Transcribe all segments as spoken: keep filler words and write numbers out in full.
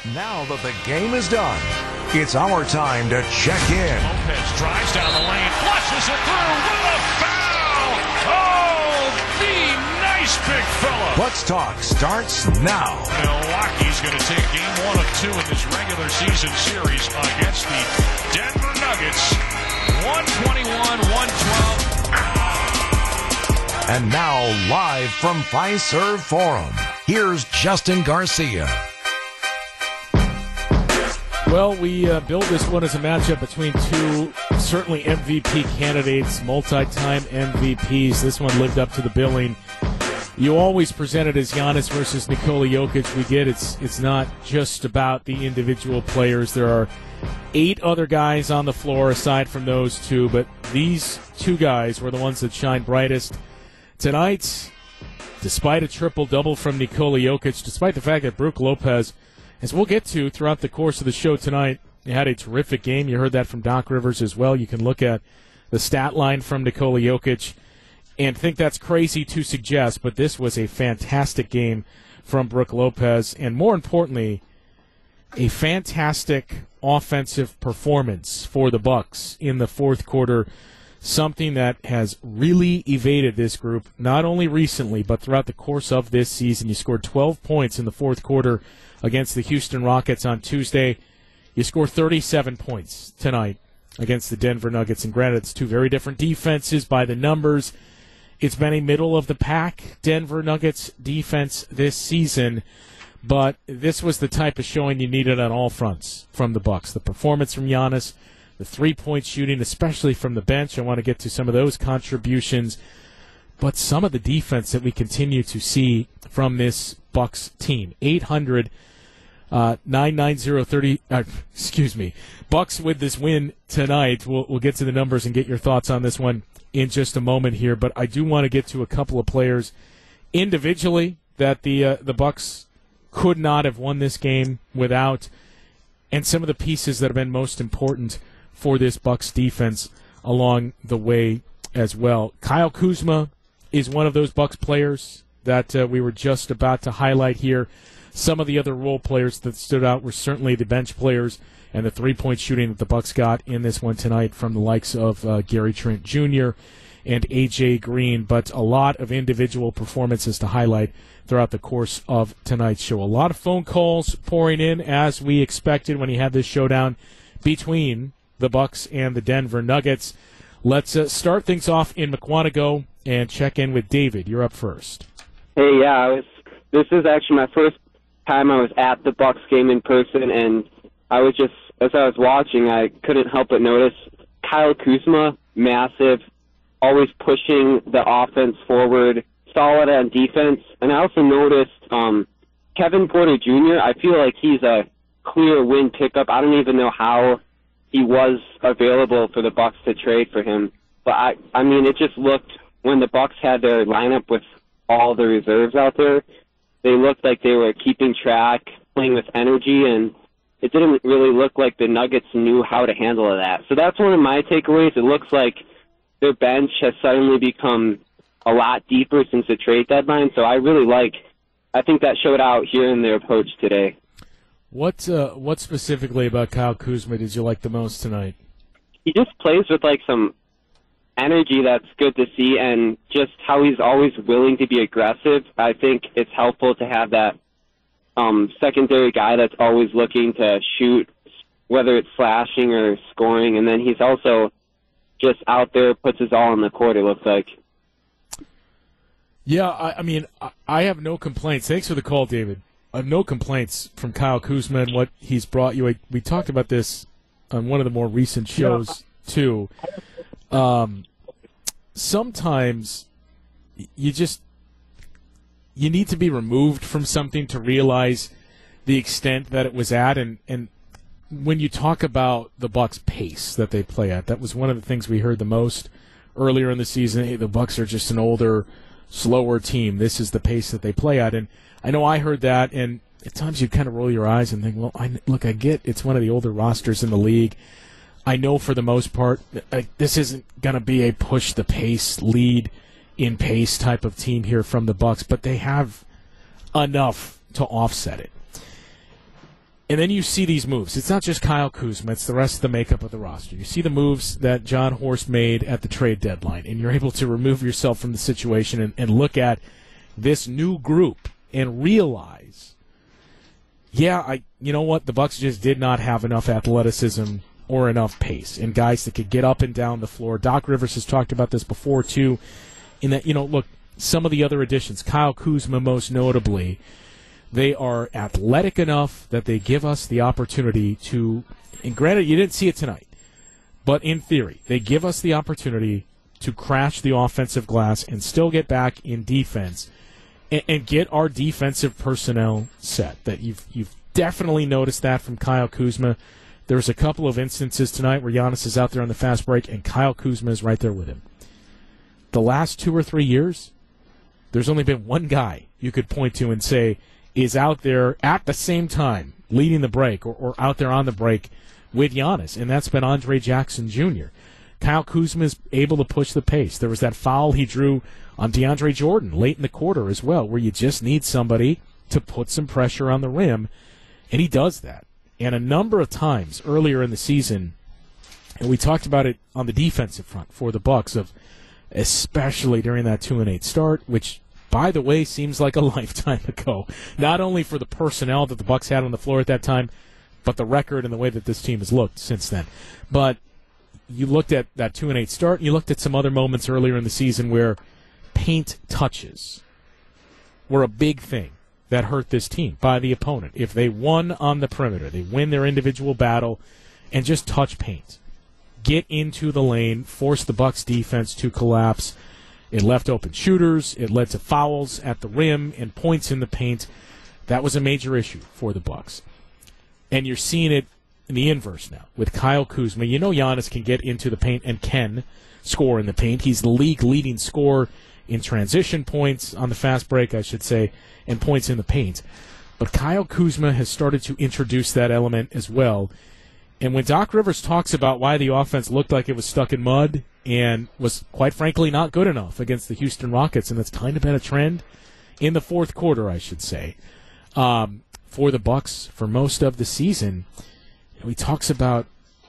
Now that the game is done, it's our time to check in. Lopez drives down the lane, flushes it through with a foul! Oh, the nice big fella! Let's Talk starts now. Milwaukee's going to take game one of two in this regular season series against the Denver Nuggets. one twenty-one one twelve. And now, live from Fiserv Forum, here's Justin Garcia. Well, we uh, built this one as a matchup between two certainly M V P candidates, multi-time M V Ps. This one lived up to the billing. You always present it as Giannis versus Nikola Jokic. We get it's it's not just about the individual players. There are eight other guys on the floor aside from those two, but these two guys were the ones that shine brightest tonight. Despite a triple-double from Nikola Jokic, despite the fact that Brook Lopez, as we'll get to throughout the course of the show tonight, he had a terrific game. You heard that from Doc Rivers as well. You can look at the stat line from Nikola Jokic and think that's crazy to suggest, but this was a fantastic game from Brook Lopez, and more importantly, a fantastic offensive performance for the Bucks in the fourth quarter, something that has really evaded this group, not only recently, but throughout the course of this season. You scored twelve points in the fourth quarter against the Houston Rockets on Tuesday. You score thirty-seven points tonight against the Denver Nuggets. And granted, it's two very different defenses by the numbers. It's been a middle-of-the-pack Denver Nuggets defense this season, but this was the type of showing you needed on all fronts from the Bucks. The performance from Giannis, the three-point shooting, especially from the bench. I want to get to some of those contributions, but some of the defense that we continue to see from this Bucks team. eight hundred, uh, nine nine zero, thirty, uh, excuse me. Bucks with this win tonight. We'll, we'll get to the numbers and get your thoughts on this one in just a moment here, but I do want to get to a couple of players individually that the uh, the Bucks could not have won this game without, and some of the pieces that have been most important for this Bucks defense along the way as well. Kyle Kuzma is one of those Bucks players that uh, we were just about to highlight here. Some of the other role players that stood out were certainly the bench players and the three-point shooting that the Bucks got in this one tonight from the likes of uh, Gary Trent Junior and A J Green, but a lot of individual performances to highlight throughout the course of tonight's show. A lot of phone calls pouring in as we expected when he had this showdown between the Bucks and the Denver Nuggets. Let's uh, start things off in Mukwonago and check in with David. You're up first. Hey, yeah, I was. This is actually my first time I was at the Bucks game in person, and I was just, as I was watching, I couldn't help but notice Kyle Kuzma, massive, always pushing the offense forward, solid on defense, and I also noticed um, Kevin Porter Junior I feel like he's a clear win pickup. I don't even know how he was available for the Bucks to trade for him, but I, I mean, it just looked, when the Bucks had their lineup with all the reserves out there, they looked like they were keeping track, playing with energy, and it didn't really look like the Nuggets knew how to handle that. So that's one of my takeaways. It looks like their bench has suddenly become a lot deeper since the trade deadline, so I really like, I think that showed out here in their approach today. What uh, what specifically about Kyle Kuzma did you like the most tonight? He just plays with like some energy that's good to see, and just how he's always willing to be aggressive. I think it's helpful to have that um, secondary guy that's always looking to shoot, whether it's slashing or scoring, and then he's also just out there, puts his all on the court, it looks like. Yeah, I, I mean, I, I have no complaints. Thanks for the call, David. I have no complaints from Kyle Kuzma and what he's brought you. I, we talked about this on one of the more recent shows, too. Um, sometimes you just you need to be removed from something to realize the extent that it was at, and, and when you talk about the Bucks' pace that they play at, that was one of the things we heard the most earlier in the season. Hey, the Bucks are just an older, slower team. This is the pace that they play at, and I know I heard that, and at times you kind of roll your eyes and think, well, I, look, I get it's one of the older rosters in the league. I know for the most part, uh, this isn't going to be a push the pace, lead in pace type of team here from the Bucks, but they have enough to offset it. And then you see these moves. It's not just Kyle Kuzma. It's the rest of the makeup of the roster. You see the moves that John Horst made at the trade deadline, and you're able to remove yourself from the situation and, and look at this new group and realize, yeah, I, you know what? The Bucks just did not have enough athleticism or enough pace and guys that could get up and down the floor. Doc Rivers has talked about this before, too, in that, you know, look, some of the other additions, Kyle Kuzma most notably, they are athletic enough that they give us the opportunity to, and granted, you didn't see it tonight, but in theory, they give us the opportunity to crash the offensive glass and still get back in defense and, and get our defensive personnel set. That you've you've definitely noticed that from Kyle Kuzma. There's a couple of instances tonight where Giannis is out there on the fast break and Kyle Kuzma is right there with him. The last two or three years, there's only been one guy you could point to and say is out there at the same time leading the break or, or out there on the break with Giannis, and that's been Andre Jackson Junior Kyle Kuzma is able to push the pace. There was that foul he drew on DeAndre Jordan late in the quarter as well, where you just need somebody to put some pressure on the rim, and he does that. And a number of times earlier in the season, and we talked about it on the defensive front for the Bucks, of especially during that two and eight start, which, by the way, seems like a lifetime ago. Not only for the personnel that the Bucks had on the floor at that time, but the record and the way that this team has looked since then. But you looked at that two and eight start, and you looked at some other moments earlier in the season where paint touches were a big thing that hurt this team by the opponent. If they won on the perimeter, they win their individual battle, and just touch paint, get into the lane, force the Bucks defense to collapse. It left open shooters. It led to fouls at the rim and points in the paint. That was a major issue for the Bucks. And you're seeing it in the inverse now with Kyle Kuzma. You know Giannis can get into the paint and can score in the paint. He's the league-leading scorer in transition points on the fast break, I should say, and points in the paint. But Kyle Kuzma has started to introduce that element as well. And when Doc Rivers talks about why the offense looked like it was stuck in mud and was, quite frankly, not good enough against the Houston Rockets, and that's kind of been a trend in the fourth quarter, I should say, um, for the Bucks for most of the season, he talks about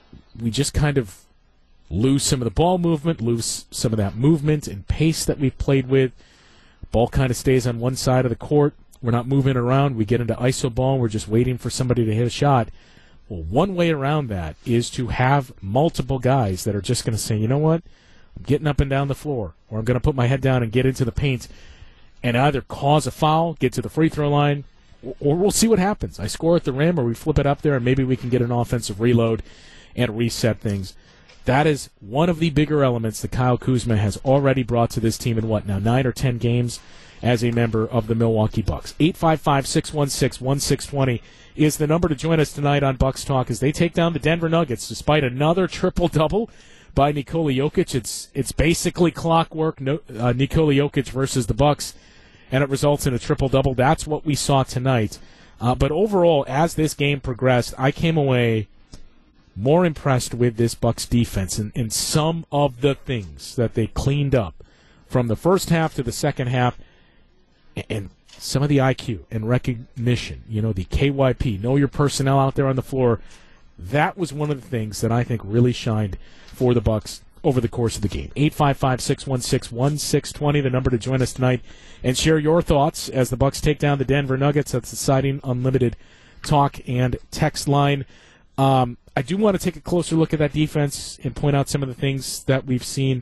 we just kind of lose some of the ball movement, lose some of that movement and pace that we've played with. Ball kind of stays on one side of the court. We're not moving around. We get into I S O ball. We're just waiting for somebody to hit a shot. Well, one way around that is to have multiple guys that are just going to say, you know what, I'm getting up and down the floor, or I'm going to put my head down and get into the paint and either cause a foul, get to the free throw line, or we'll see what happens. I score at the rim, or we flip it up there, and maybe we can get an offensive reload and reset things. That is one of the bigger elements that Kyle Kuzma has already brought to this team in, what, now, nine or ten games as a member of the Milwaukee Bucks. eight five five, six one six, one six two zero is the number to join us tonight on Bucks Talk as they take down the Denver Nuggets despite another triple-double by Nikola Jokic. It's it's basically clockwork, no, uh, Nikola Jokic versus the Bucks, and it results in a triple-double. That's what we saw tonight. Uh, but overall, as this game progressed, I came away more impressed with this Bucks defense and, and some of the things that they cleaned up from the first half to the second half, and, and some of the I Q and recognition, you know, the K Y P, know your personnel out there on the floor. That was one of the things that I think really shined for the Bucks over the course of the game. eight five five, six one six, one six two zero, the number to join us tonight and share your thoughts as the Bucks take down the Denver Nuggets. That's the Siding Unlimited talk and text line. Um, I do want to take a closer look at that defense and point out some of the things that we've seen.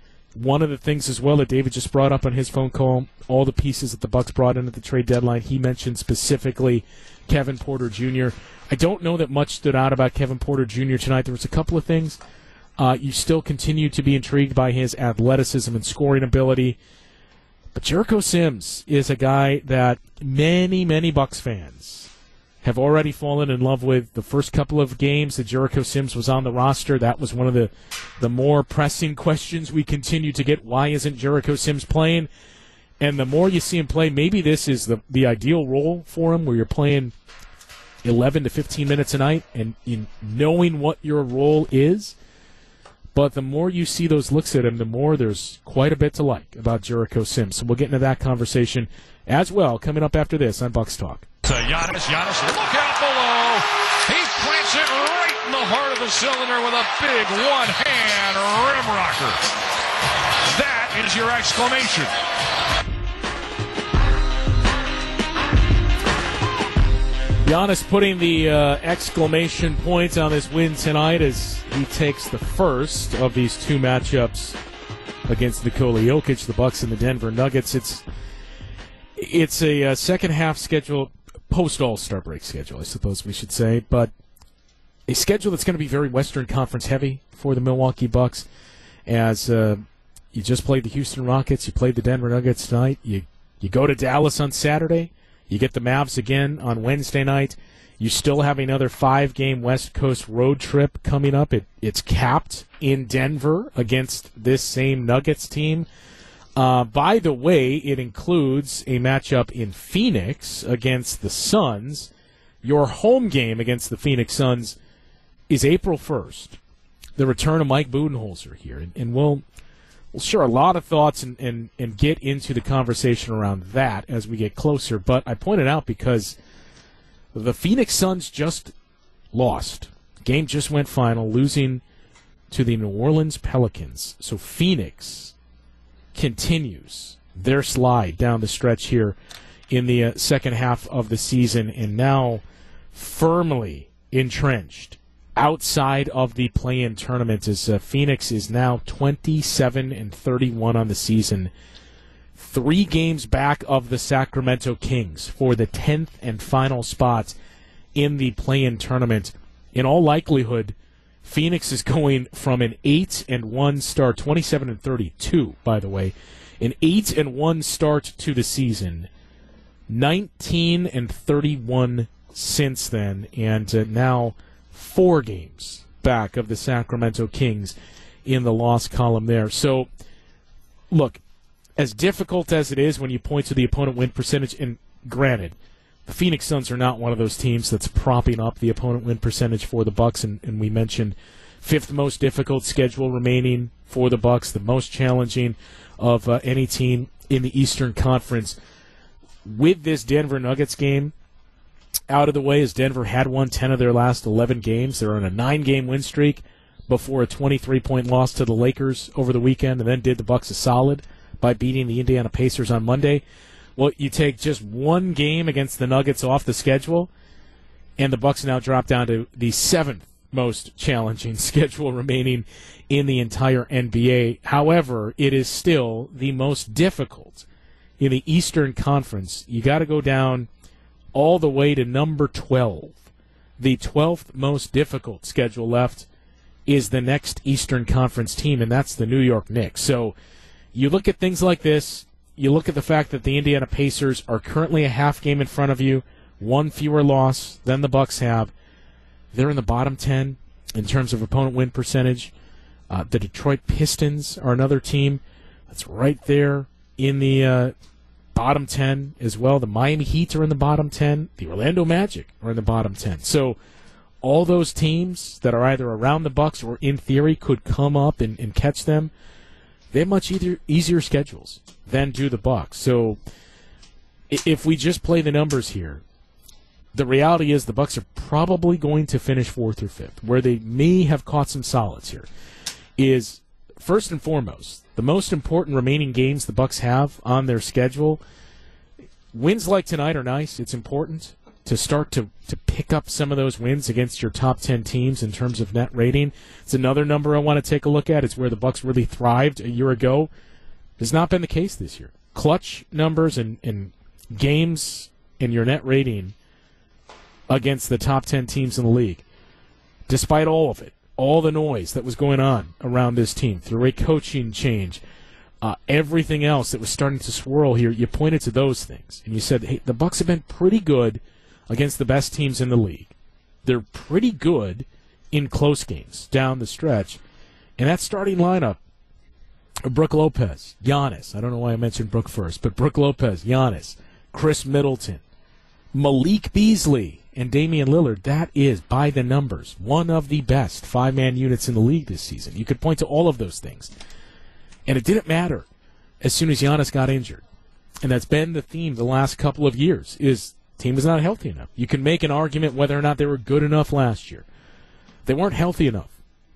One of the things as well that David just brought up on his phone call, all the pieces that the Bucks brought in at the trade deadline, he mentioned specifically Kevin Porter Junior I don't know that much stood out about Kevin Porter Junior tonight. There was a couple of things. Uh, you still continue to be intrigued by his athleticism and scoring ability. But Jericho Sims is a guy that many, many Bucks fans have already fallen in love with. The first couple of games that Jericho Sims was on the roster, that was one of the, the more pressing questions we continue to get. Why isn't Jericho Sims playing? And the more you see him play, maybe this is the, the ideal role for him, where you're playing eleven to fifteen minutes a night and in knowing what your role is. But the more you see those looks at him, the more there's quite a bit to like about Jericho Sims. So we'll get into that conversation as well coming up after this on Bucks Talk. To Giannis, Giannis, look out below. the cylinder with a big one-hand rim rocker. That is your exclamation. Giannis putting the uh, exclamation point on this win tonight as he takes the first of these two matchups against Nikola Jokic, the Bucks and the Denver Nuggets. It's it's a uh, second half schedule, post All-Star break schedule, I suppose we should say, but a schedule that's going to be very Western Conference heavy for the Milwaukee Bucks, as uh, you just played the Houston Rockets, you played the Denver Nuggets tonight, you you go to Dallas on Saturday, you get the Mavs again on Wednesday night, you still have another five-game West Coast road trip coming up. It, it's capped in Denver against this same Nuggets team. Uh, by the way, it includes a matchup in Phoenix against the Suns. Your home game against the Phoenix Suns is April first. The return of Mike Budenholzer here. And, and we'll, we'll share a lot of thoughts and, and, and get into the conversation around that as we get closer. But I pointed out because the Phoenix Suns just lost. Game just went final, losing to the New Orleans Pelicans. So Phoenix continues their slide down the stretch here in the uh, second half of the season, and now firmly entrenched outside of the play-in tournament, as uh, Phoenix is now twenty-seven and thirty-one on the season, three games back of the Sacramento Kings for the tenth and final spot in the play-in tournament. In all likelihood, Phoenix is going from an eight and one start, twenty-seven and thirty-two, by the way, an eight and one start to the season, nineteen and thirty-one since then, and uh, now four games back of the Sacramento Kings in the loss column there. So, look, as difficult as it is when you point to the opponent win percentage, and granted, the Phoenix Suns are not one of those teams that's propping up the opponent win percentage for the Bucks, and, and we mentioned fifth most difficult schedule remaining for the Bucks, the most challenging of uh, any team in the Eastern Conference. With this Denver Nuggets game out of the way, as Denver had won ten of their last eleven games, they're on a nine-game win streak before a twenty-three point loss to the Lakers over the weekend, and then did the Bucks a solid by beating the Indiana Pacers on Monday. Well, you take just one game against the Nuggets off the schedule, and the Bucks now drop down to the seventh most challenging schedule remaining in the entire N B A. However, it is still the most difficult in the Eastern Conference. You got to go down all the way to number twelve. The twelfth most difficult schedule left is the next Eastern Conference team, and that's the New York Knicks. So you look at things like this, you look at the fact that the Indiana Pacers are currently a half game in front of you, one fewer loss than the Bucks have. They're in the bottom ten in terms of opponent win percentage. Uh, the Detroit Pistons are another team that's right there in the uh, bottom ten as well. The Miami Heat are in the bottom ten. The Orlando Magic are in the bottom ten. So all those teams that are either around the Bucks or in theory could come up and, and catch them, they have much either, easier schedules than do the Bucks. So if we just play the numbers here, the reality is the Bucks are probably going to finish fourth or fifth. Where they may have caught some solids here is, first and foremost, the most important remaining games the Bucks have on their schedule. Wins like tonight are nice. It's important to start to, to pick up some of those wins against your top ten teams in terms of net rating. It's another number I want to take a look at. It's where the Bucks really thrived a year ago. Has not been the case this year. Clutch numbers and, and games in your net rating against the top ten teams in the league. Despite all of it, all the noise that was going on around this team, through a coaching change, uh, everything else that was starting to swirl here, you pointed to those things. And you said, hey, the Bucks have been pretty good against the best teams in the league. They're pretty good in close games down the stretch. And that starting lineup, Brook Lopez, Giannis, I don't know why I mentioned Brook first, but Brook Lopez, Giannis, Chris Middleton, Malik Beasley, and Damian Lillard, that is, by the numbers, one of the best five-man units in the league this season. You could point to all of those things. And it didn't matter as soon as Giannis got injured. And that's been the theme the last couple of years, is the team was not healthy enough. You can make an argument whether or not they were good enough last year. They weren't healthy enough.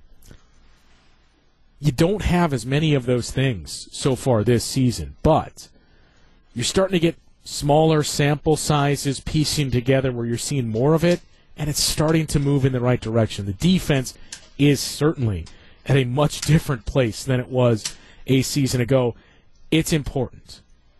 You don't have as many of those things so far this season, but you're starting to get smaller sample sizes piecing together where you're seeing more of it, and it's starting to move in the right direction. The defense is certainly at a much different place than it was a season ago. It's important.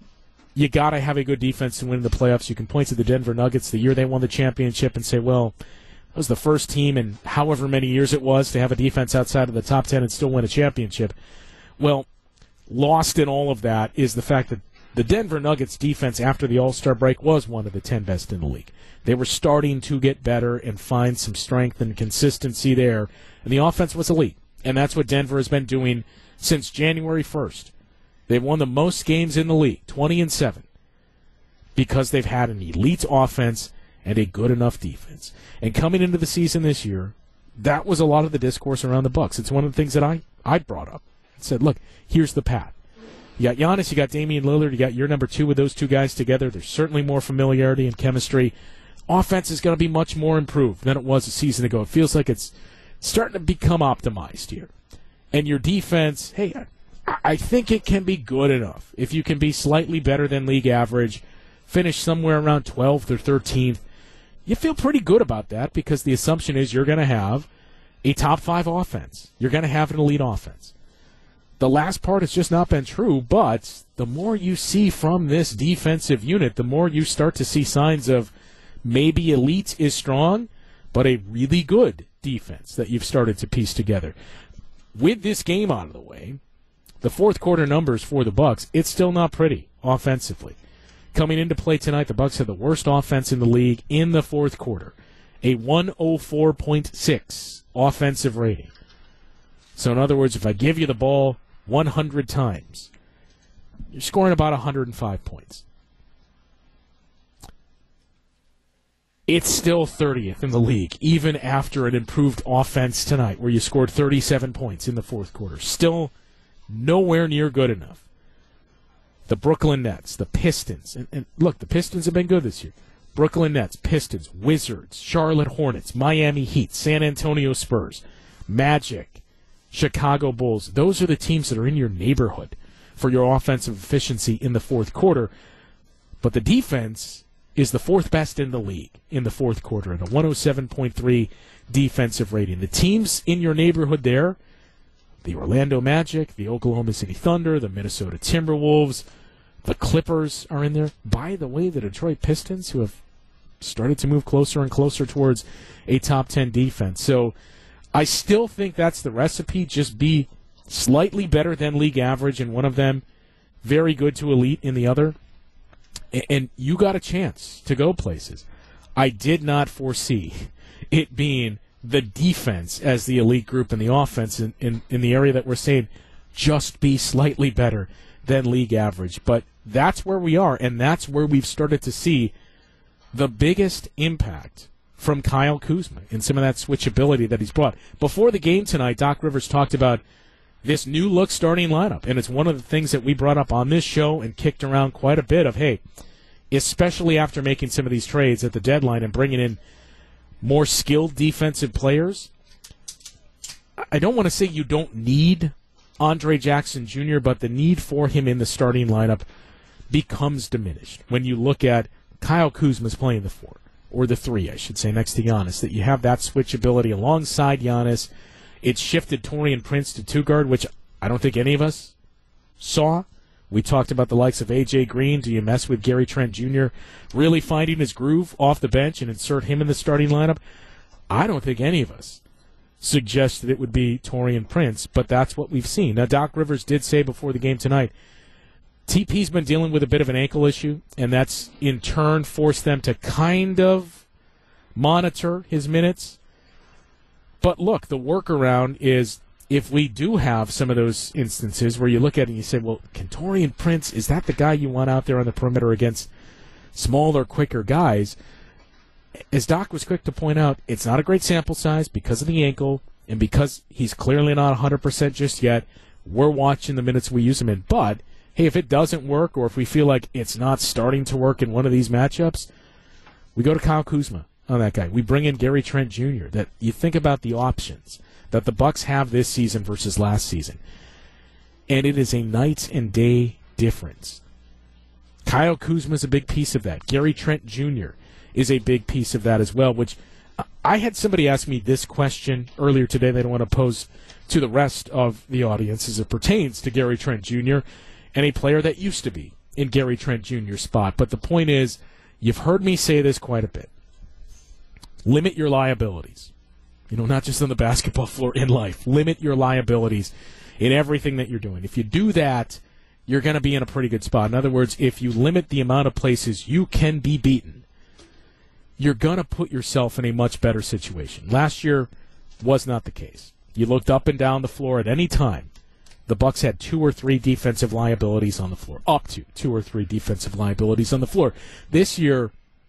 You got to have a good defense to win the playoffs. You can point to the Denver Nuggets the year they won the championship and say, well, that was the first team in however many years it was to have a defense outside of the top ten and still win a championship. Well, lost in all of that is the fact that the Denver Nuggets defense after the All-Star break was one of the ten best in the league. They were starting to get better and find some strength and consistency there, and the offense was elite. And that's what Denver has been doing since January first. They've won the most games in the league, twenty and seven, because they've had an elite offense and a good enough defense. And coming into the season this year, that was a lot of the discourse around the Bucks. It's one of the things that I, I brought up. I said, look, here's the path. You got Giannis, you got Damian Lillard, you got your number two with those two guys together. There's certainly more familiarity and chemistry. Offense is going to be much more improved than it was a season ago. It feels like it's starting to become optimized here. And your defense, hey, I, I think it can be good enough. If you can be slightly better than league average, finish somewhere around twelfth or thirteenth, you feel pretty good about that because the assumption is you're going to have a top five offense. You're going to have an elite offense. The last part has just not been true, but the more you see from this defensive unit, the more you start to see signs of maybe elite is strong, but a really good defense that you've started to piece together. With this game out of the way, the fourth quarter numbers for the Bucks, it's still not pretty offensively. Coming into play tonight, the Bucks have the worst offense in the league in the fourth quarter, a one oh four point six offensive rating. So in other words, if I give you the ball one hundred times, you're scoring about one hundred five points. It's still thirtieth in the league, even after an improved offense tonight, where you scored thirty-seven points in the fourth quarter. Still nowhere near good enough. The Brooklyn Nets, the Pistons, and, and look, the Pistons have been good this year. Brooklyn Nets, Pistons, Wizards, Charlotte Hornets, Miami Heat, San Antonio Spurs, Magic, Chicago Bulls. Those are the teams that are in your neighborhood for your offensive efficiency in the fourth quarter. But the defense is the fourth best in the league in the fourth quarter at a one oh seven point three defensive rating. The teams in your neighborhood there, the Orlando Magic, the Oklahoma City Thunder, the Minnesota Timberwolves, the Clippers are in there. By the way, the Detroit Pistons, who have started to move closer and closer towards a top ten defense. So I still think that's the recipe. Just be slightly better than league average in one of them, very good to elite in the other, and you got a chance to go places. I did not foresee it being the defense as the elite group and the offense in, in, in the area that we're saying just be slightly better than league average. But that's where we are, and that's where we've started to see the biggest impact from Kyle Kuzma and some of that switchability that he's brought. Before the game tonight, Doc Rivers talked about this new look starting lineup, and it's one of the things that we brought up on this show and kicked around quite a bit of, hey, especially after making some of these trades at the deadline and bringing in more skilled defensive players, I don't want to say you don't need Andre Jackson Junior, but the need for him in the starting lineup becomes diminished when you look at Kyle Kuzma's playing the four, or the three, I should say, next to Giannis, that you have that switchability alongside Giannis. It's shifted Taurean Prince to two guard, which I don't think any of us saw. We talked about the likes of A J Green. Do you mess with Gary Trent Junior really finding his groove off the bench and insert him in the starting lineup? I don't think any of us suggested it would be Taurean Prince, but that's what we've seen. Now, Doc Rivers did say before the game tonight, T P's been dealing with a bit of an ankle issue, and that's in turn forced them to kind of monitor his minutes. But look, the workaround is if we do have some of those instances where you look at it and you say, well, can Taurean Prince, is that the guy you want out there on the perimeter against smaller, quicker guys? As Doc was quick to point out, it's not a great sample size because of the ankle and because he's clearly not one hundred percent just yet. We're watching the minutes we use him in. But, hey, if it doesn't work or if we feel like it's not starting to work in one of these matchups, we go to Kyle Kuzma on that guy. We bring in Gary Trent Junior That you think about the options that the Bucks have this season versus last season, and it is a night and day difference. Kyle Kuzma is a big piece of that. Gary Trent Junior is a big piece of that as well, which I had somebody ask me this question earlier today they don't want to pose to the rest of the audience as it pertains to Gary Trent Junior and a player that used to be in Gary Trent Junior's spot. But the point is, you've heard me say this quite a bit. Limit your liabilities. You know, not just on the basketball floor, in life. Limit your liabilities in everything that you're doing. If you do that, you're going to be in a pretty good spot. In other words, if you limit the amount of places you can be beaten, you're going to put yourself in a much better situation. Last year was not the case. You looked up and down the floor at any time. The Bucks had two or three defensive liabilities on the floor. Up to two or three defensive liabilities on the floor. This year,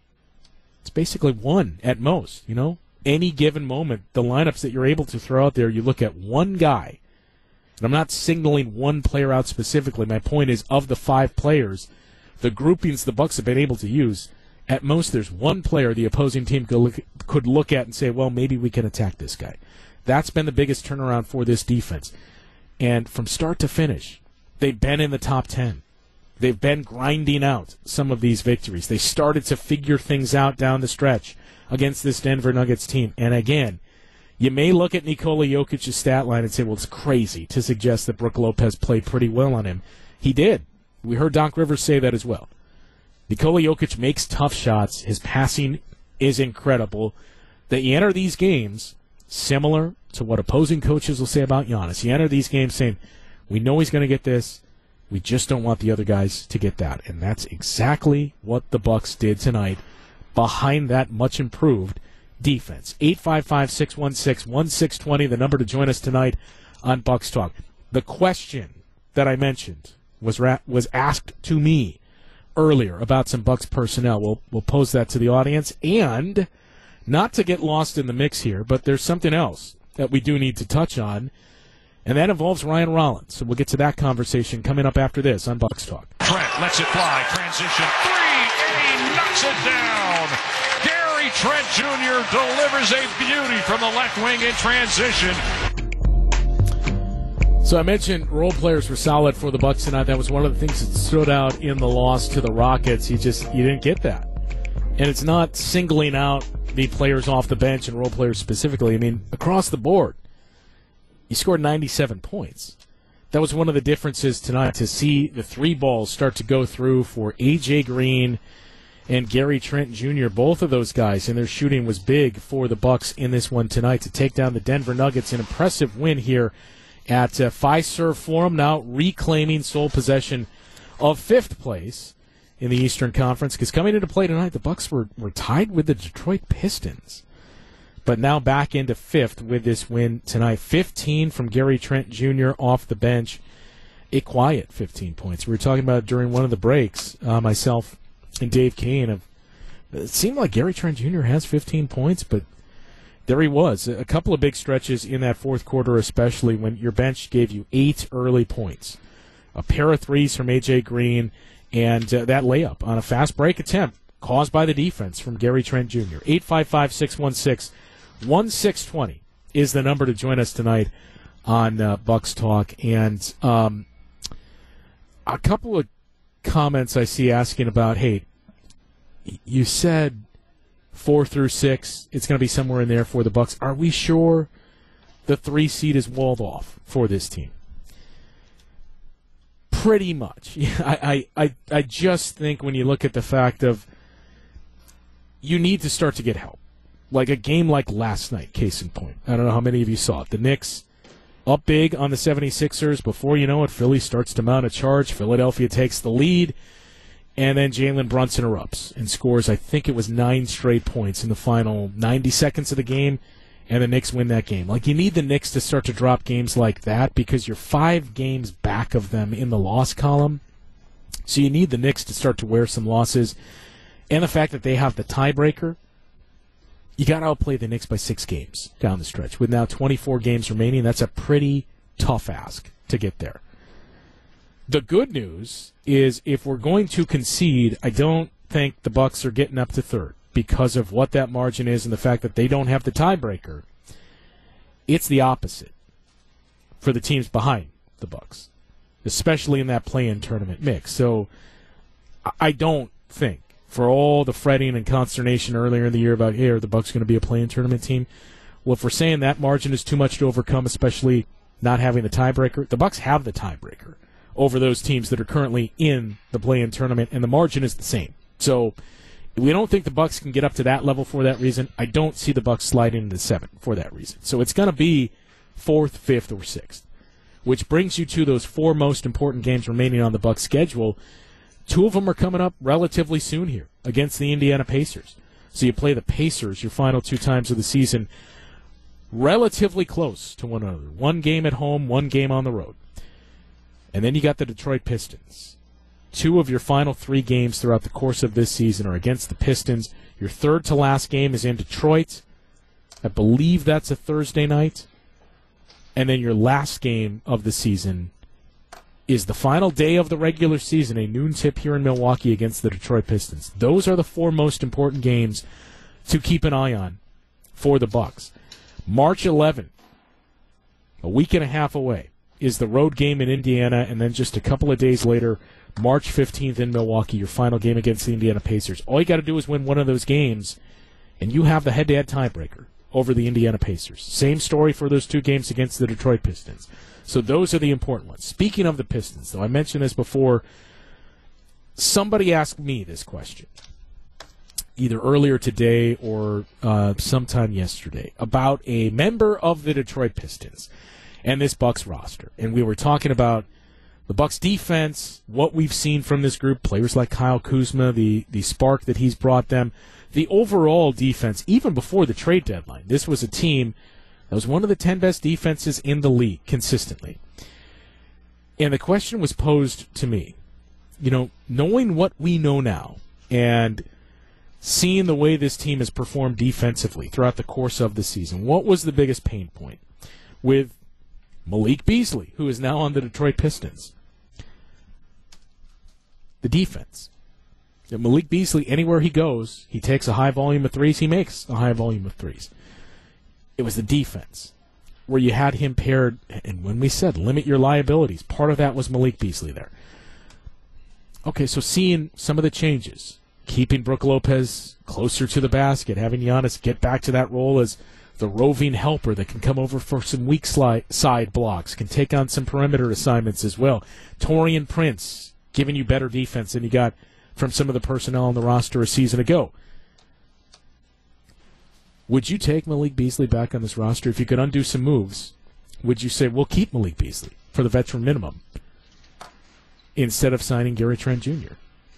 it's basically one at most, you know? Any given moment, the lineups that you're able to throw out there, you look at one guy. And I'm not signaling one player out specifically. My point is, of the five players, the groupings the Bucks have been able to use, at most there's one player the opposing team could look, could look at and say, well, maybe we can attack this guy. That's been the biggest turnaround for this defense. And from start to finish, they've been in the top ten. They've been grinding out some of these victories. They started to figure things out down the stretch against this Denver Nuggets team. And again, you may look at Nikola Jokic's stat line and say, well, it's crazy to suggest that Brook Lopez played pretty well on him. He did. We heard Doc Rivers say that as well. Nikola Jokic makes tough shots. His passing is incredible. That you enter these games similar to what opposing coaches will say about Giannis. You enter these games saying, we know he's going to get this. We just don't want the other guys to get that. And that's exactly what the Bucks did tonight behind that much improved defense. eight five five, six one six, one six two zero, the number to join us tonight on Bucks Talk. The question that I mentioned was ra- was asked to me earlier about some Bucks personnel. We'll, we'll pose that to the audience. And not to get lost in the mix here, but there's something else that we do need to touch on, and that involves Ryan Rollins. So we'll get to that conversation coming up after this on Bucks Talk. Trent lets it fly. Transition three, and he knocks it down. Gary Trent Junior delivers a beauty from the left wing in transition. So I mentioned role players were solid for the Bucks tonight. That was one of the things that stood out in the loss to the Rockets. You just you didn't get that. And it's not singling out the players off the bench and role players specifically. I mean, across the board, you scored ninety-seven points. That was one of the differences tonight, to see the three balls start to go through for A J Green and Gary Trent Junior Both of those guys, and their shooting was big for the Bucks in this one tonight to take down the Denver Nuggets. An impressive win here at uh, Fiserv Forum, now reclaiming sole possession of fifth place in the Eastern Conference, because coming into play tonight, the Bucks were, were tied with the Detroit Pistons, but now back into fifth with this win tonight. fifteen from Gary Trent Junior off the bench, a quiet fifteen points. We were talking about it during one of the breaks, uh, myself and Dave Kane. Of, it seemed like Gary Trent Junior has fifteen points, but there he was. A couple of big stretches in that fourth quarter, especially when your bench gave you eight early points. A pair of threes from A J Green, and uh, that layup on a fast break attempt caused by the defense from Gary Trent Junior eight five five, six one six, one six two zero is the number to join us tonight on uh, Bucks Talk. And um, a couple of comments I see asking about, hey, you said four through six, it's going to be somewhere in there for the Bucks. Are we sure the three seed is walled off for this team? Pretty much. I, I, I, I just think when you look at the fact of you need to start to get help. Like a game like last night, case in point. I don't know how many of you saw it. The Knicks up big on the seventy-sixers. Before you know it, Philly starts to mount a charge. Philadelphia takes the lead. And then Jalen Brunson erupts and scores, I think it was nine straight points in the final ninety seconds of the game, and the Knicks win that game. Like, you need the Knicks to start to drop games like that because you're five games back of them in the loss column. So you need the Knicks to start to wear some losses. And the fact that they have the tiebreaker, you got to outplay the Knicks by six games down the stretch. With now twenty-four games remaining, that's a pretty tough ask to get there. The good news is if we're going to concede, I don't think the Bucks are getting up to third. because of what that margin is and the fact that they don't have the tiebreaker. It's the opposite for the teams behind the Bucks, especially in that play-in tournament mix. So I don't think, for all the fretting and consternation earlier in the year about, hey, are the Bucks going to be a play-in tournament team? Well, if we're saying that margin is too much to overcome, especially not having the tiebreaker, the Bucks have the tiebreaker over those teams that are currently in the play-in tournament, and the margin is the same. So we don't think the Bucks can get up to that level for that reason. I don't see the Bucks sliding into seven for that reason. So it's going to be fourth, fifth, or sixth, which brings you to those four most important games remaining on the Bucks schedule. Two of them are coming up relatively soon here against the Indiana Pacers. So you play the Pacers your final two times of the season relatively close to one another. One game at home, one game on the road. And then you got the Detroit Pistons. Two of your final three games throughout the course of this season are against the Pistons. Your third to last game is in Detroit. I believe that's a Thursday night. And then your last game of the season is the final day of the regular season, a noon tip here in Milwaukee against the Detroit Pistons. Those are the four most important games to keep an eye on for the Bucks. March eleventh, a week and a half away, is the road game in Indiana, and then just a couple of days later, March fifteenth in Milwaukee, your final game against the Indiana Pacers. All you got to do is win one of those games, and you have the head-to-head tiebreaker over the Indiana Pacers. Same story for those two games against the Detroit Pistons. So those are the important ones. Speaking of the Pistons, though, I mentioned this before, somebody asked me this question, either earlier today or uh, sometime yesterday, about a member of the Detroit Pistons and this Bucks roster. And we were talking about the Bucks defense, what we've seen from this group, players like Kyle Kuzma, the, the spark that he's brought them, the overall defense, even before the trade deadline. This was a team that was one of the ten best defenses in the league consistently. And the question was posed to me, you know, knowing what we know now and seeing the way this team has performed defensively throughout the course of the season, what was the biggest pain point with Malik Beasley, who is now on the Detroit Pistons? The defense. Malik Beasley, anywhere he goes, he takes a high volume of threes, he makes a high volume of threes. It was the defense where you had him paired, and when we said limit your liabilities, part of that was Malik Beasley there. Okay, so seeing some of the changes, keeping Brook Lopez closer to the basket, having Giannis get back to that role as the roving helper that can come over for some weak slide, side blocks, can take on some perimeter assignments as well. Taurean Prince giving you better defense than you got from some of the personnel on the roster a season ago. Would you take Malik Beasley back on this roster? If you could undo some moves, would you say, we'll keep Malik Beasley for the veteran minimum instead of signing Gary Trent Junior?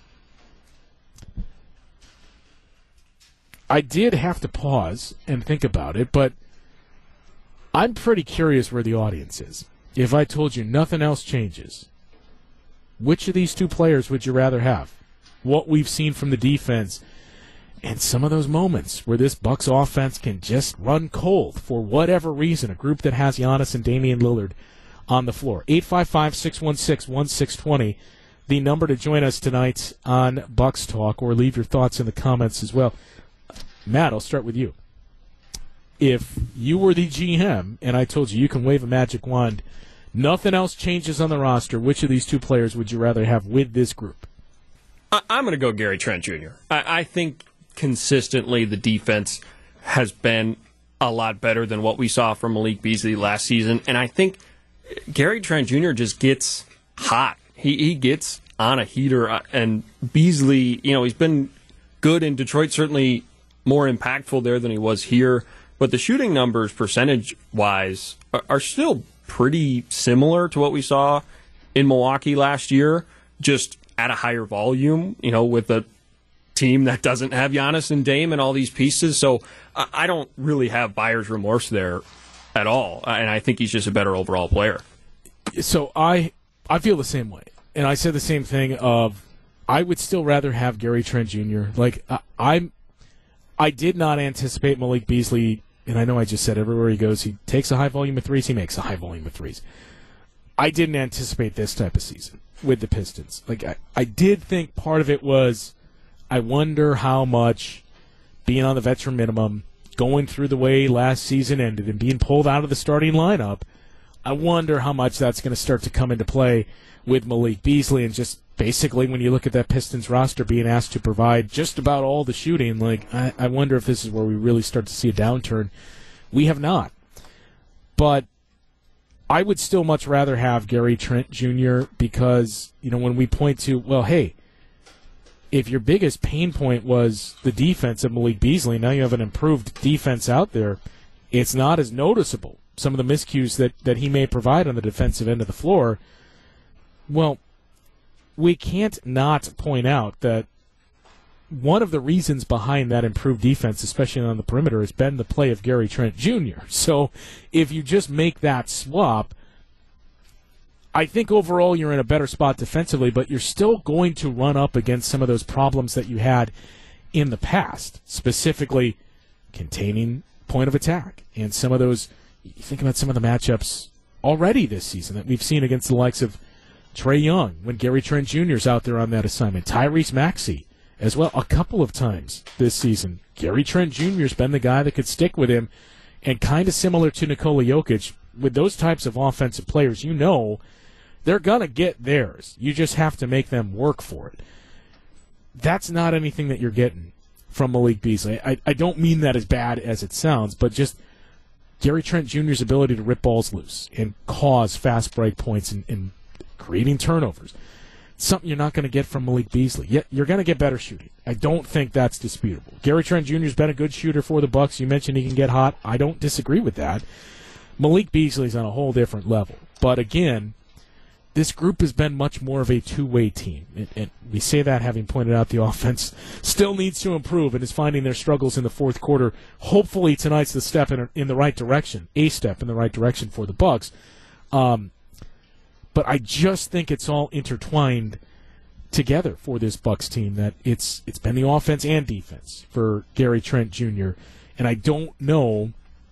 I did have to pause and think about it, but I'm pretty curious where the audience is. If I told you nothing else changes, which of these two players would you rather have? What we've seen from the defense and some of those moments where this Bucks offense can just run cold for whatever reason, a group that has Giannis and Damian Lillard on the floor. eight five five, six one six, one six two zero, the number to join us tonight on Bucks Talk, or leave your thoughts in the comments as well. Matt, I'll start with you. If you were the G M and I told you you can wave a magic wand, nothing else changes on the roster, which of these two players would you rather have with this group? I'm going to go Gary Trent Junior I, I think consistently the defense has been a lot better than what we saw from Malik Beasley last season, and I think Gary Trent Junior just gets hot. He he gets on a heater, and Beasley, you know, he's been good in Detroit, certainly more impactful there than he was here, but the shooting numbers percentage-wise are, are still pretty similar to what we saw in Milwaukee last year, just at a higher volume, you know, with a team that doesn't have Giannis and Dame and all these pieces. So I don't really have buyer's remorse there at all, and I think he's just a better overall player. So I I feel the same way, and I said the same thing of I would still rather have Gary Trent Junior Like I, I'm, I did not anticipate Malik Beasley, and I know I just said everywhere he goes, he takes a high volume of threes, he makes a high volume of threes. I didn't anticipate this type of season with the Pistons. Like I, I did think part of it was I wonder how much being on the veteran minimum, going through the way last season ended, and being pulled out of the starting lineup, I wonder how much that's going to start to come into play with Malik Beasley. And just basically, when you look at that Pistons roster being asked to provide just about all the shooting, like I, I wonder if this is where we really start to see a downturn. We have not. But I would still much rather have Gary Trent Junior because, you know, when we point to, well, hey, if your biggest pain point was the defense of Malik Beasley, now you have an improved defense out there, it's not as noticeable. Some of the miscues that, that he may provide on the defensive end of the floor, well, we can't not point out that one of the reasons behind that improved defense, especially on the perimeter, has been the play of Gary Trent Junior So if you just make that swap, I think overall you're in a better spot defensively, but you're still going to run up against some of those problems that you had in the past, specifically containing point of attack. And some of those, you think about some of the matchups already this season that we've seen against the likes of Trae Young when Gary Trent Junior is out there on that assignment, Tyrese Maxey as well a couple of times this season. Gary Trent Junior has been the guy that could stick with him, and kind of similar to Nikola Jokic, with those types of offensive players, you know they're going to get theirs. You just have to make them work for it. That's not anything that you're getting from Malik Beasley. I, I don't mean that as bad as it sounds, but just Gary Trent Junior's ability to rip balls loose and cause fast break points and, and creating turnovers. Something you're not going to get from Malik Beasley. Yet you're going to get better shooting. I don't think that's disputable. Gary Trent Junior's been a good shooter for the Bucks. You mentioned he can get hot. I don't disagree with that. Malik Beasley's on a whole different level. But again, this group has been much more of a two-way team. And, and we say that having pointed out the offense still needs to improve and is finding their struggles in the fourth quarter. Hopefully tonight's the step in, in the right direction, a step in the right direction for the Bucks. Um, but I just think it's all intertwined together for this Bucks team, that it's it's been the offense and defense for Gary Trent Junior And I don't know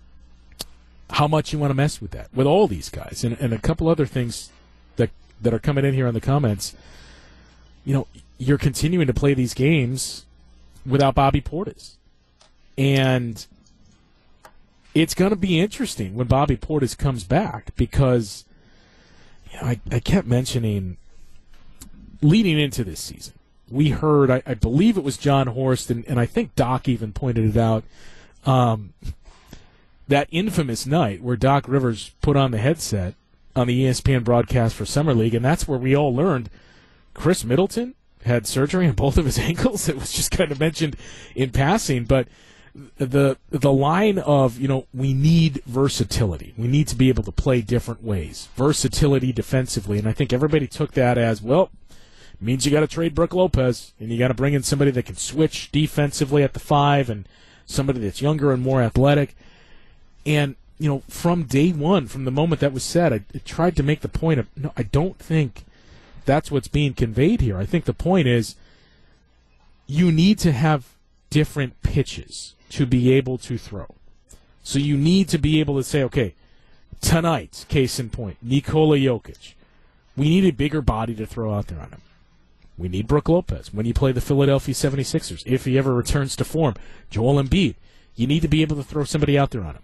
how much you want to mess with that with all these guys. And, and a couple other things that that are coming in here on the comments. You know, you're continuing to play these games without Bobby Portis. And it's going to be interesting when Bobby Portis comes back, because you know, I, I kept mentioning leading into this season, we heard, I, I believe it was John Horst, and, and I think Doc even pointed it out, um, that infamous night where Doc Rivers put on the headset on the E S P N broadcast for Summer League, and that's where we all learned Chris Middleton had surgery on both of his ankles. It was just kind of mentioned in passing, but the the line of, you know, we need versatility. We need to be able to play different ways. Versatility defensively, and I think everybody took that as, well, it means you got to trade Brook Lopez, and you got to bring in somebody that can switch defensively at the five, and somebody that's younger and more athletic. And, you know, from day one, from the moment that was said, I, I tried to make the point of, no, I don't think that's what's being conveyed here. I think the point is you need to have different pitches to be able to throw. So you need to be able to say, okay, tonight, case in point, Nikola Jokic, we need a bigger body to throw out there on him. We need Brook Lopez when you play the Philadelphia seventy-sixers. If he ever returns to form, Joel Embiid, you need to be able to throw somebody out there on him.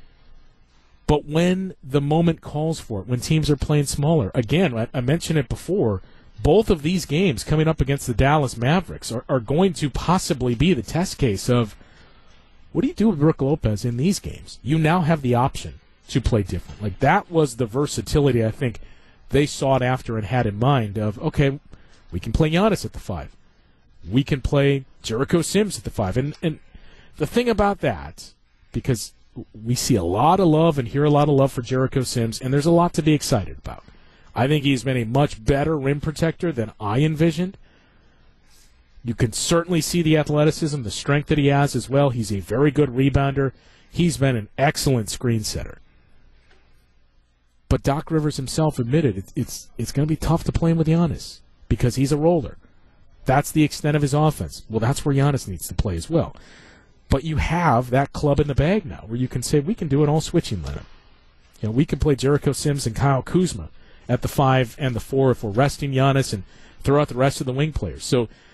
But when the moment calls for it, when teams are playing smaller, again, I, I mentioned it before, both of these games coming up against the Dallas Mavericks are, are going to possibly be the test case of, what do you do with Brook Lopez in these games? You now have the option to play different. Like, that was the versatility I think they sought after and had in mind of, okay, we can play Giannis at the five. We can play Jericho Sims at the five. And, and the thing about that, because we see a lot of love and hear a lot of love for Jericho Sims, and there's a lot to be excited about. I think he's been a much better rim protector than I envisioned. You can certainly see the athleticism, the strength that he has as well. He's a very good rebounder. He's been an excellent screen setter. But Doc Rivers himself admitted it's it's, it's going to be tough to play him with Giannis because he's a roller. That's the extent of his offense. Well, that's where Giannis needs to play as well. But you have that club in the bag now where you can say, we can do it all switching lineup. You know, we can play Jericho Sims and Kyle Kuzma at the five and the four if we're resting Giannis, and throw out the rest of the wing players. So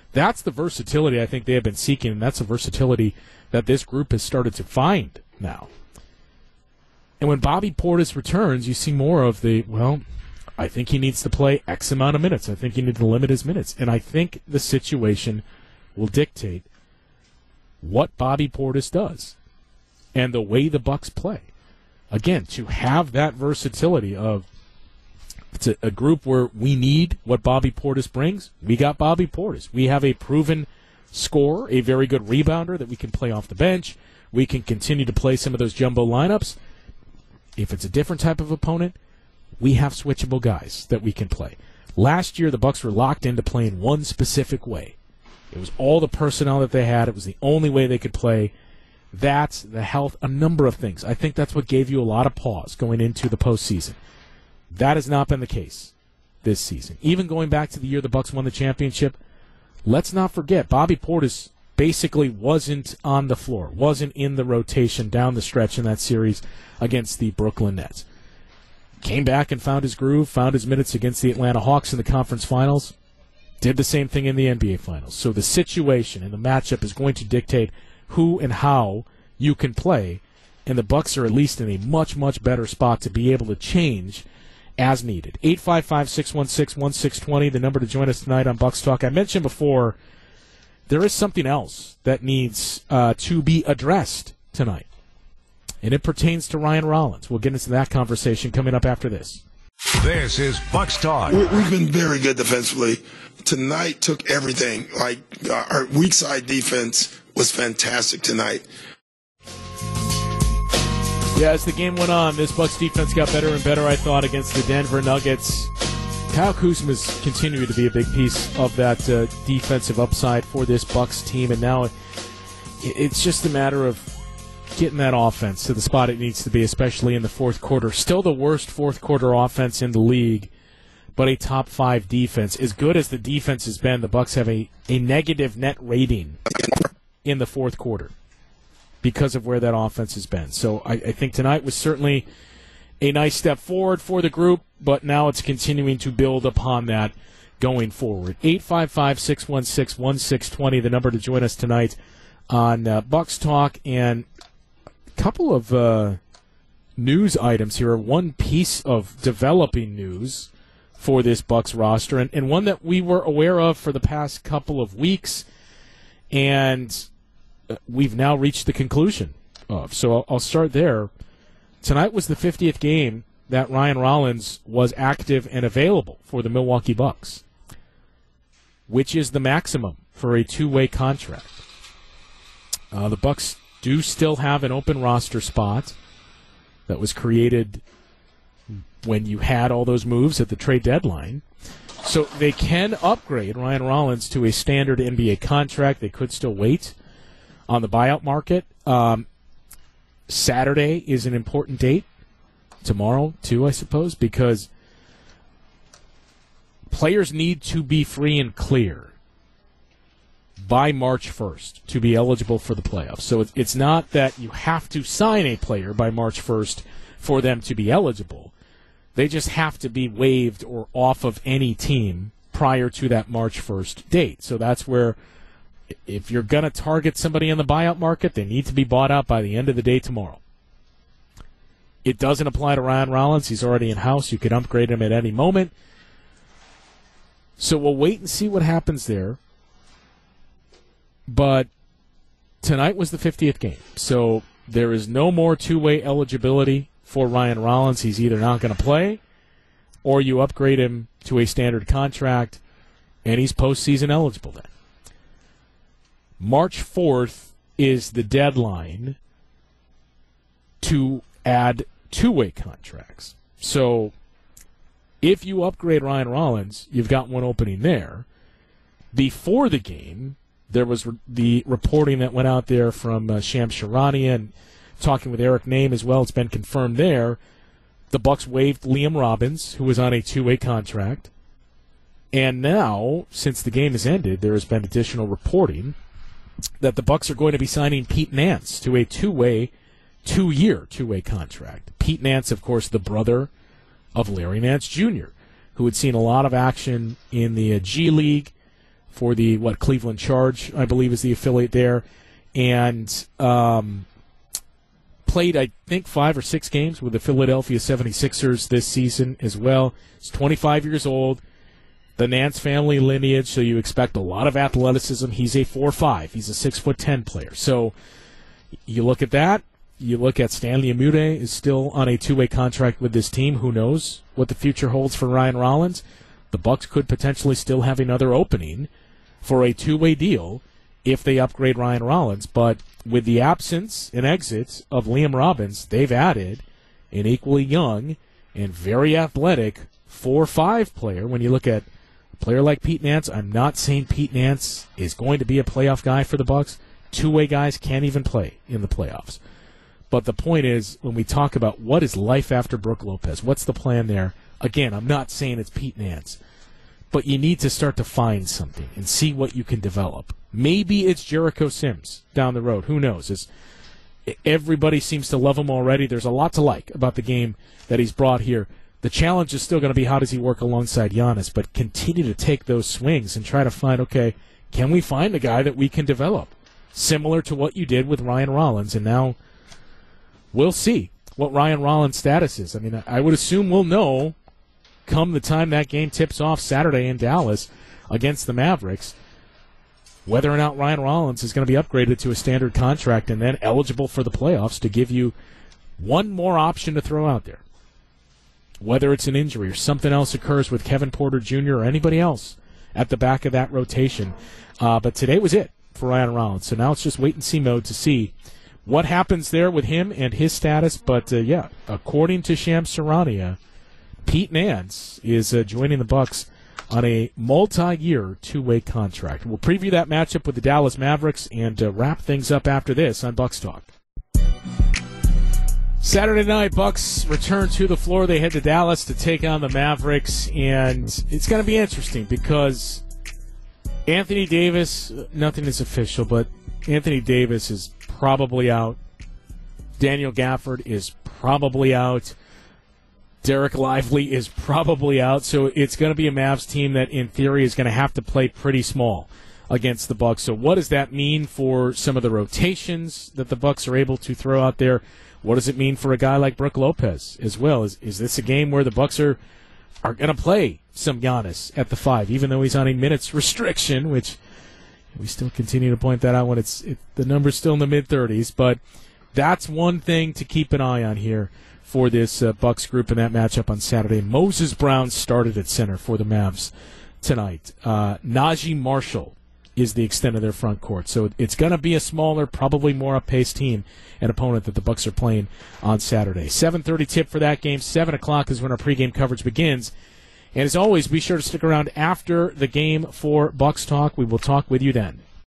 That's the versatility I think they have been seeking, and that's the versatility that this group has started to find now. And when Bobby Portis returns, you see more of the, well, I think he needs to play X amount of minutes. I think he needs to limit his minutes. And I think the situation will dictate what Bobby Portis does and the way the Bucks play. Again, to have that versatility of it's a, a group where we need what Bobby Portis brings, we got Bobby Portis. We have a proven scorer, a very good rebounder that we can play off the bench. We can continue to play some of those jumbo lineups. If it's a different type of opponent, we have switchable guys that we can play. Last year, the Bucks were locked into playing one specific way. It was all the personnel that they had. It was the only way they could play. That's the health, a number of things. I think that's what gave you a lot of pause going into the postseason. That has not been the case this season. Even going back to the year the Bucks won the championship, let's not forget, Bobby Portis basically wasn't on the floor, wasn't in the rotation down the stretch in that series against the Brooklyn Nets. Came back and found his groove, found his minutes against the Atlanta Hawks in the conference finals, did the same thing in the N B A finals. So the situation and the matchup is going to dictate who and how you can play, and the Bucks are at least in a much, much better spot to be able to change as needed. eight five five, six one six, one six two zero, the number to join us tonight on Bucks Talk. I mentioned before, there is something else that needs uh, to be addressed tonight, and it pertains to Ryan Rollins. We'll get into that conversation coming up after this. This is Bucks Talk. We've been very good defensively. Tonight took everything. Like, our weak side defense was fantastic tonight. Yeah, as the game went on, this Bucks defense got better and better, I thought, against the Denver Nuggets. Kyle Kuzma's continuing to be a big piece of that uh, defensive upside for this Bucks team, and now it, it's just a matter of getting that offense to the spot it needs to be, especially in the fourth quarter. Still the worst fourth quarter offense in the league, but a top five defense. As good as the defense has been, the Bucks have a, a negative net rating in the fourth quarter because of where that offense has been. So I, I think tonight was certainly a nice step forward for the group, but now it's continuing to build upon that going forward. eight five five, six one six, one six two zero, the number to join us tonight on uh, Bucks Talk. And a couple of uh, news items here. One piece of developing news for this Bucks roster, and, and one that we were aware of for the past couple of weeks, and we've now reached the conclusion of. So I'll, I'll start there. Tonight was the fiftieth game that Ryan Rollins was active and available for the Milwaukee Bucks, which is the maximum for a two-way contract. Uh, the Bucks do still have an open roster spot that was created when you had all those moves at the trade deadline. So they can upgrade Ryan Rollins to a standard N B A contract. They could still wait on the buyout market. Um, Saturday is an important date. Tomorrow, too, I suppose, because players need to be free and clear by March first to be eligible for the playoffs. So it's not that you have to sign a player by March first for them to be eligible. They just have to be waived or off of any team prior to that March first date. So that's where, if you're going to target somebody in the buyout market, they need to be bought out by the end of the day tomorrow. It doesn't apply to Ryan Rollins. He's already in-house. You can upgrade him at any moment. So we'll wait and see what happens there. But tonight was the fiftieth game. So there is no more two-way eligibility for Ryan Rollins. He's either not going to play, or you upgrade him to a standard contract, and he's postseason eligible then. March fourth is the deadline to add two-way contracts. So if you upgrade Ryan Rollins, you've got one opening there. Before the game, there was re- the reporting that went out there from uh, Shams Charania and talking with Eric Name as well. It's been confirmed there. The Bucks waived Liam Robbins, who was on a two-way contract. And now, since the game has ended, there has been additional reporting that the Bucks are going to be signing Pete Nance to a two-way, two-year two-way contract. Pete Nance, of course, the brother of Larry Nance Junior, who had seen a lot of action in the uh, G League, for the, what, Cleveland Charge, I believe is the affiliate there. And um, played, I think, five or six games with the Philadelphia seventy-sixers this season as well. He's twenty-five years old. The Nance family lineage, so you expect a lot of athleticism. He's a four five. He's a six foot ten player. So you look at that. You look at Stanley Umude is still on a two-way contract with this team. Who knows what the future holds for Ryan Rollins? The Bucks could potentially still have another opening for a two-way deal if they upgrade Ryan Rollins. But with the absence and exits of Liam Robbins, they've added an equally young and very athletic four five player. When you look at a player like Pete Nance, I'm not saying Pete Nance is going to be a playoff guy for the Bucks. Two-way guys can't even play in the playoffs. But the point is, when we talk about what is life after Brook Lopez, what's the plan there? Again, I'm not saying it's Pete Nance, but you need to start to find something and see what you can develop. Maybe it's Jericho Sims down the road. Who knows? It's, everybody seems to love him already. There's a lot to like about the game that he's brought here. The challenge is still going to be how does he work alongside Giannis, but continue to take those swings and try to find, okay, can we find a guy that we can develop? Similar to what you did with Ryan Rollins, and now we'll see what Ryan Rollins' status is. I mean, I would assume we'll know come the time that game tips off Saturday in Dallas against the Mavericks whether or not Ryan Rollins is going to be upgraded to a standard contract and then eligible for the playoffs to give you one more option to throw out there. Whether it's an injury or something else occurs with Kevin Porter Junior or anybody else at the back of that rotation. Uh, but today was it for Ryan Rollins. So now it's just wait-and-see mode to see what happens there with him and his status. But, uh, yeah, according to Shams Charania, Pete Nance is uh, joining the Bucks on a multi-year two-way contract. We'll preview that matchup with the Dallas Mavericks and uh, wrap things up after this on Bucks Talk. Saturday night, Bucks return to the floor. They head to Dallas to take on the Mavericks, and it's going to be interesting because Anthony Davis, nothing is official, but Anthony Davis is probably out. Daniel Gafford is probably out. Derek Lively is probably out. So it's going to be a Mavs team that, in theory, is going to have to play pretty small against the Bucks. So what does that mean for some of the rotations that the Bucks are able to throw out there? What does it mean for a guy like Brook Lopez as well? Is is this a game where the Bucks are are going to play some Giannis at the five, even though he's on a minutes restriction, which we still continue to point that out when it's it, the number's still in the mid-thirties. But that's one thing to keep an eye on here for this uh, Bucks group in that matchup on Saturday. Moses Brown started at center for the Mavs tonight. Uh, Najee Marshall is the extent of their front court. So it's going to be a smaller, probably more up-paced team and opponent that the Bucks are playing on Saturday. seven thirty tip for that game. seven o'clock is when our pregame coverage begins. And as always, be sure to stick around after the game for Bucks Talk. We will talk with you then.